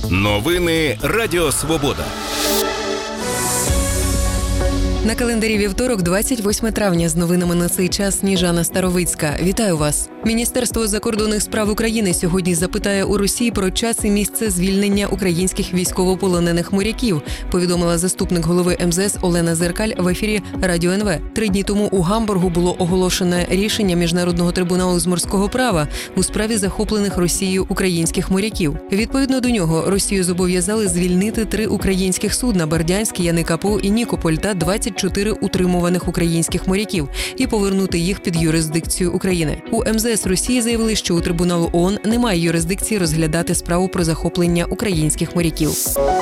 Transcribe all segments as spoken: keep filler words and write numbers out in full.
Новини Радіо Свобода. На календарі вівторок, двадцять восьме травня. З новинами на цей час Сніжана Старовицька. Вітаю вас. Міністерство закордонних справ України сьогодні запитає у Росії про час і місце звільнення українських військовополонених моряків, повідомила заступник голови ем зе ес Олена Зеркаль в ефірі Радіо ен ве. Три дні тому у Гамбургу було оголошене рішення Міжнародного трибуналу з морського права у справі захоплених Росією українських моряків. Відповідно до нього, Росію зобов'язали звільнити три українських судна – Бердянськ, Яникапу і Нікополь та двадцять чотири утримуваних українських моряків і повернути їх під юрисдикцію України. У ем зе ес Росії заявили, що у трибуналу ООН немає юрисдикції розглядати справу про захоплення українських моряків.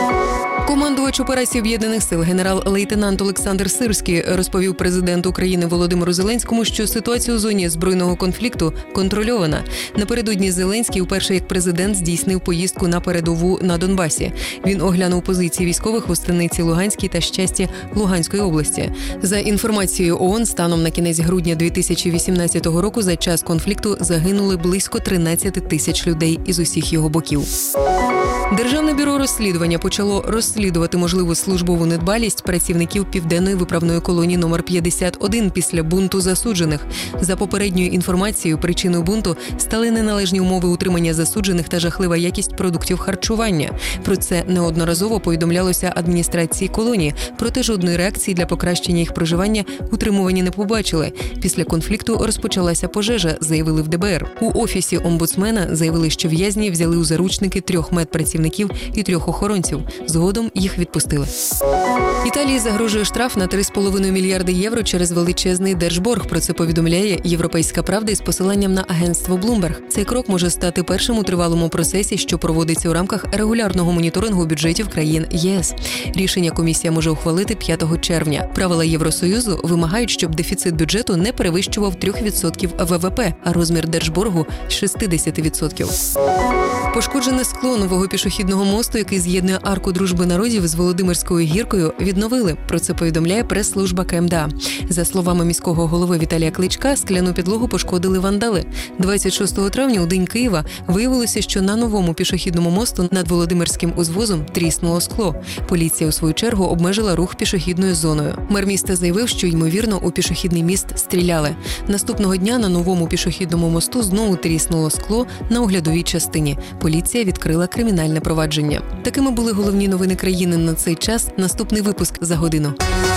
Командувач операції Об'єднаних сил генерал-лейтенант Олександр Сирський розповів президенту України Володимиру Зеленському, що ситуація у зоні збройного конфлікту контрольована. Напередодні Зеленський вперше як президент здійснив поїздку на передову на Донбасі. Він оглянув позиції військових у Станиці Луганській та Щасті Луганської області. За інформацією ООН, станом на кінець грудня дві тисячі вісімнадцятого року за час конфлікту загинули близько тринадцять тисяч людей із усіх його боків. Державне бюро розслідування почало розслідувати можливу службову недбалість працівників Південної виправної колонії номер п'ятдесят один після бунту засуджених. За попередньою інформацією, причиною бунту стали неналежні умови утримання засуджених та жахлива якість продуктів харчування. Про це неодноразово повідомлялося адміністрації колонії, проте жодної реакції для покращення їх проживання утримувані не побачили. Після конфлікту розпочалася пожежа, заявили в де бе ер. У офісі омбудсмена заявили, що в'язні взяли у заручники трьох медпрацівників і трьох охоронців. Згодом їх відпустили. Італії загрожує штраф на три з половиною мільярди євро через величезний держборг. Про це повідомляє «Європейська правда» із посиланням на агентство Bloomberg. Цей крок може стати першим у тривалому процесі, що проводиться у рамках регулярного моніторингу бюджетів країн ЄС. Рішення комісія може ухвалити п'ятого червня. Правила Євросоюзу вимагають, щоб дефіцит бюджету не перевищував три відсотки ве ве пе, а розмір держборгу – шістдесят відсотків. Пошкоджене скло нового пішохідного мосту, який з'єднує арку дружби народів з Володимирською гіркою, відновили. Про це повідомляє прес-служба ка ем де а. За словами міського голови Віталія Кличка, скляну підлогу пошкодили вандали. двадцять шостого травня, у День Києва, виявилося, що на новому пішохідному мосту над Володимирським узвозом тріснуло скло. Поліція, у свою чергу, обмежила рух пішохідною зоною. Мер міста заявив, що, ймовірно, у пішохідний міст стріляли. Наступного дня на новому пішохідному мосту знову тріснуло скло на оглядовій частині. Поліція відкрила кримінальне провадження. Такими були головні новини країни на цей час. Наступний випуск за годину.